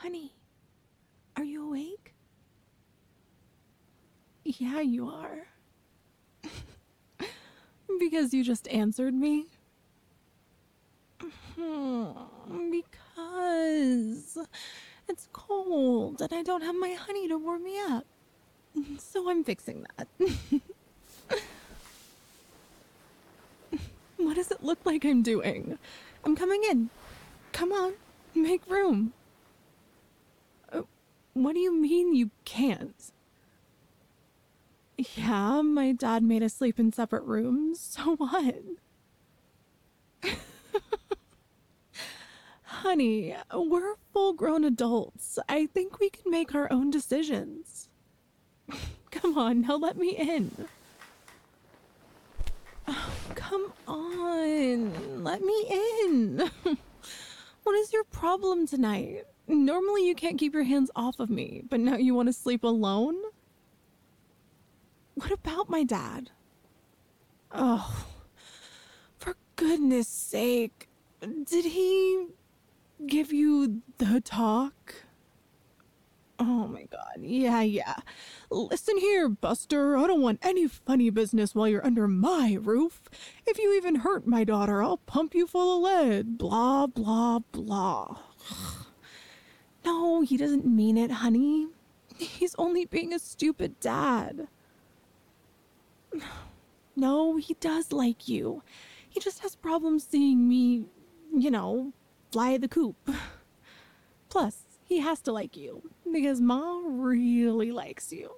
Honey, are you awake? Yeah, you are. Because you just answered me? Because it's cold and I don't have my honey to warm me up. So I'm fixing that. What does it look like I'm doing? I'm coming in. Come on, make room. What do you mean you can't? Yeah, my dad made us sleep in separate rooms. So what? Honey, we're full grown adults. I think we can make our own decisions. Come on, now let me in. Oh, come on, let me in. What is your problem tonight? Normally you can't keep your hands off of me, but now you want to sleep alone? What about my dad? Oh, for goodness sake. Did he give you the talk? Oh my god, yeah. Listen here, Buster, I don't want any funny business while you're under my roof. If you even hurt my daughter, I'll pump you full of lead. Blah, blah, blah. No, he doesn't mean it, honey. He's only being a stupid dad. No, he does like you. He just has problems seeing me, fly the coop. Plus, he has to like you, because Ma really likes you.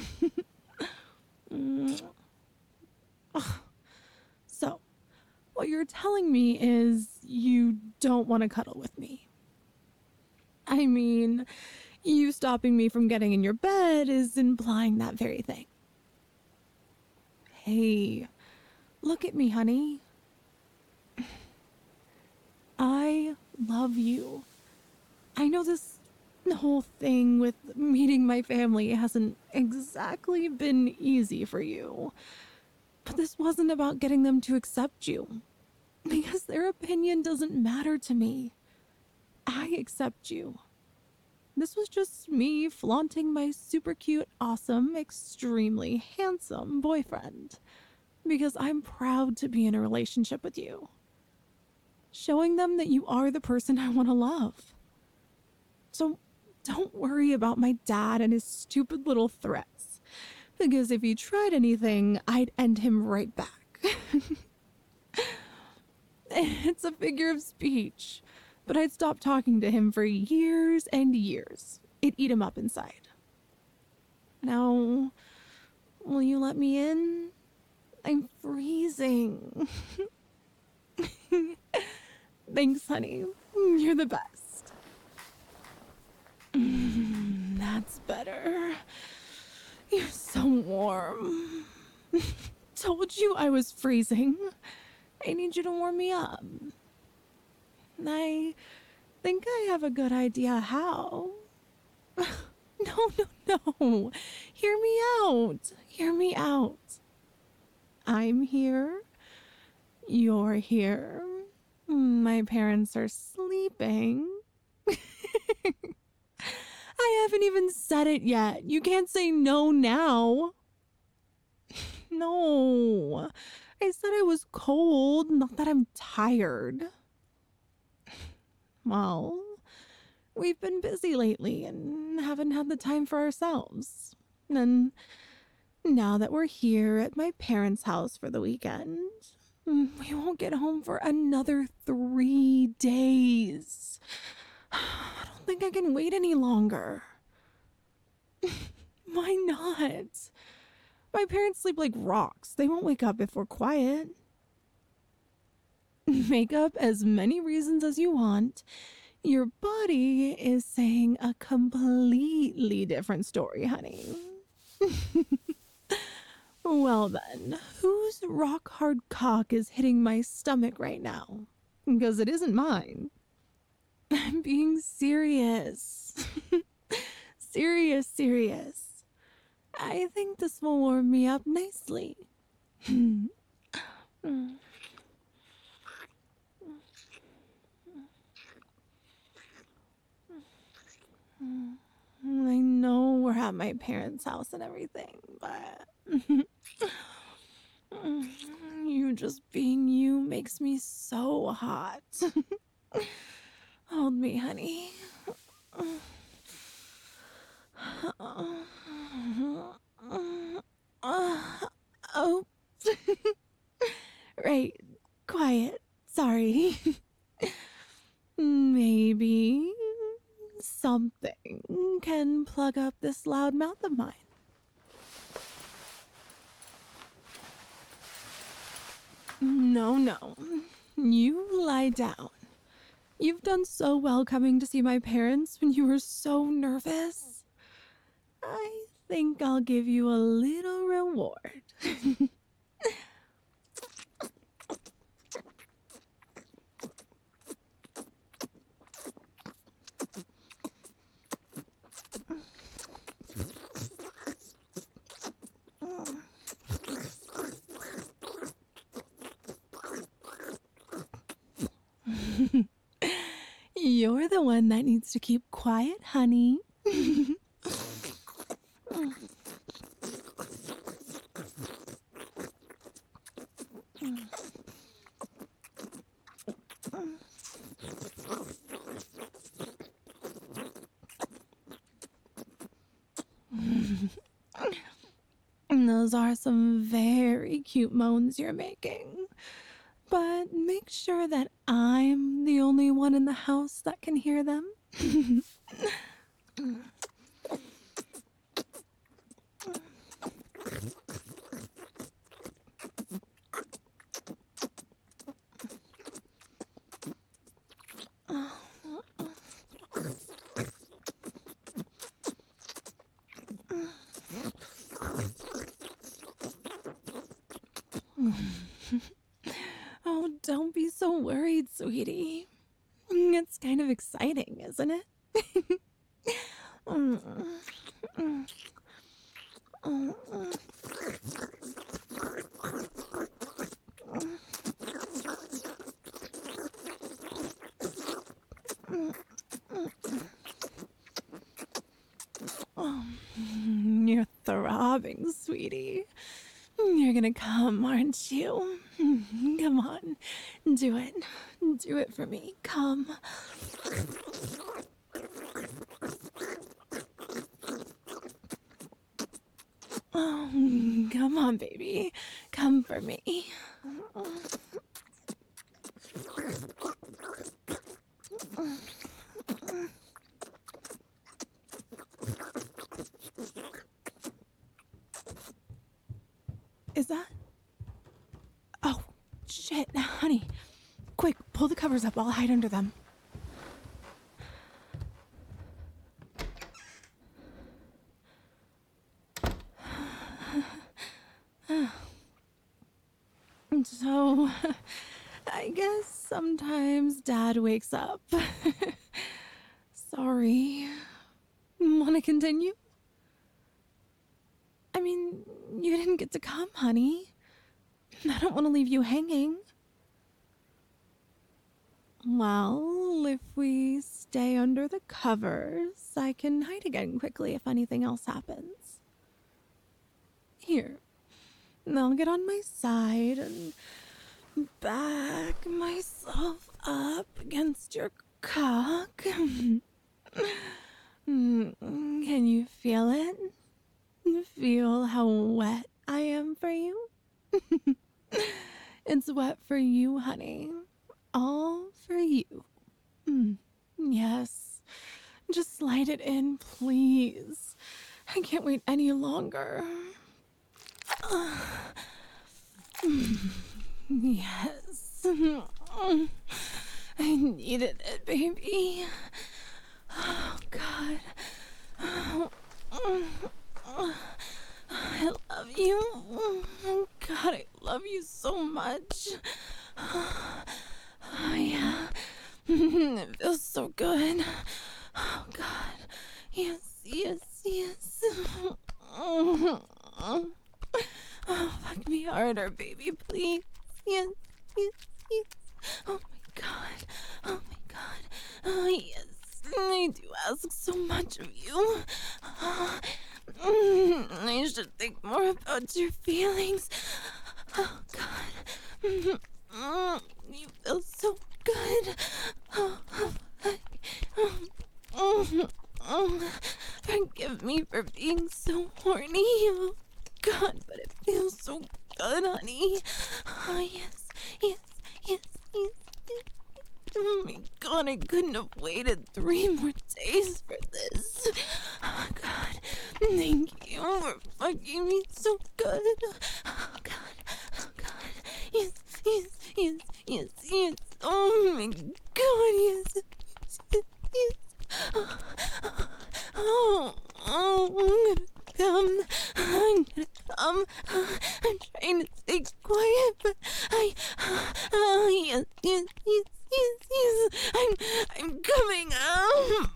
So, what you're telling me is you don't want to cuddle with me. I mean, you stopping me from getting in your bed is implying that very thing. Hey, look at me, honey. I love you. I know this whole thing with meeting my family hasn't exactly been easy for you. But this wasn't about getting them to accept you. Because their opinion doesn't matter to me. I accept you. This was just me flaunting my super cute, awesome, extremely handsome boyfriend. Because I'm proud to be in a relationship with you. Showing them that you are the person I want to love. So don't worry about my dad and his stupid little threats. Because if he tried anything, I'd end him right back. It's a figure of speech, but I'd stop talking to him for years and years. It'd eat him up inside. Now, will you let me in? I'm freezing. Thanks, honey. You're the best. That's better. You're so warm. Told you I was freezing. I need you to warm me up. I think I have a good idea how. No. Hear me out. Hear me out. I'm here. You're here. My parents are sleeping. I haven't even said it yet. You can't say no now. No. I said I was cold, not that I'm tired. Well, we've been busy lately and haven't had the time for ourselves. And now that we're here at my parents' house for the weekend, we won't get home for another 3 days. I don't think I can wait any longer. Why not? My parents sleep like rocks. They won't wake up if we're quiet. Make up as many reasons as you want. Your body is saying a completely different story, honey. Well then, whose rock hard cock is hitting my stomach right now? Because it isn't mine. I'm being serious. Serious. I think this will warm me up nicely. I know we're at my parents' house and everything, but you just being you makes me so hot. Hold me, honey. Oh, right. Quiet. Sorry. Maybe something can plug up this loud mouth of mine. No, no. You lie down. You've done so well coming to see my parents when you were so nervous. I think I'll give you a little reward. You're the one that needs to keep quiet, honey. Those are some very cute moans you're making. But make sure that I'm the only one in the house that can hear them. Oh, don't be so worried, sweetie. It's kind of exciting, isn't it? You're throbbing, sweetie. You're gonna come, aren't you? Come on, do it. Do it for me. Come. Oh, come on, baby. Come for me. Is that? Oh, shit, honey. Quick, pull the covers up. I'll hide under them. So, I guess sometimes Dad wakes up. Sorry. Want to continue? I mean, you didn't get to come, honey. I don't want to leave you hanging. Well, if we stay under the covers, I can hide again quickly if anything else happens. Here, I'll get on my side and back myself up against your cock. Can you feel it? Feel how wet I am for you? It's wet for you, honey. All for you. Yes. Just slide it in, please. I can't wait any longer. Yes. I needed it, baby. Oh, God. I love you. God, I love you so much. Oh, yeah. It feels so good. Oh, God. Yes, yes, yes. Oh, fuck me harder, baby, please. Yes, yes, yes. Oh, my God. Oh, my God. Oh, yes. I do ask so much of you. I should think more about your feelings. Oh, God. You feel so good. Forgive me for being so horny. Oh, God, but it feels so good, honey. Oh, yes, yes, yes, yes, yes. Oh my God, I couldn't have waited 3 more days for this. Oh God, thank you for fucking me so good. Oh God, oh God, yes, yes, yes, yes, yes. Oh my God, yes, yes, yes, yes. Oh, oh, oh, I'm gonna come. I'm trying to stay quiet, but yes, yes, yes, yes, yes. I'm coming out.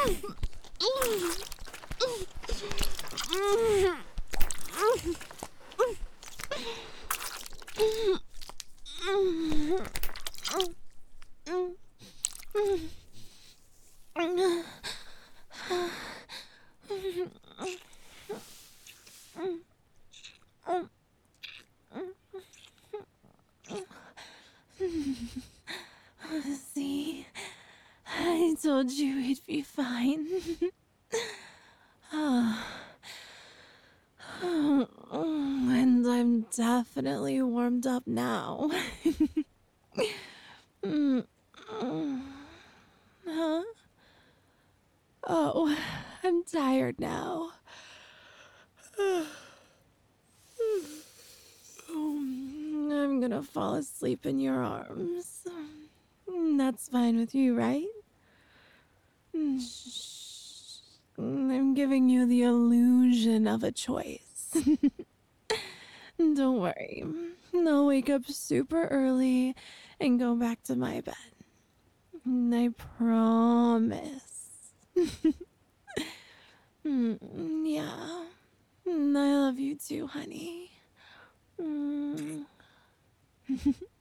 See, I told you it'd be fine. And I'm definitely warmed up now. Huh? Oh, I'm tired now. I'm gonna fall asleep in your arms. That's fine with you, right? Shh. I'm giving you the illusion of a choice. Don't worry. I'll wake up super early and go back to my bed. I promise. Yeah. I love you too, honey. Mm.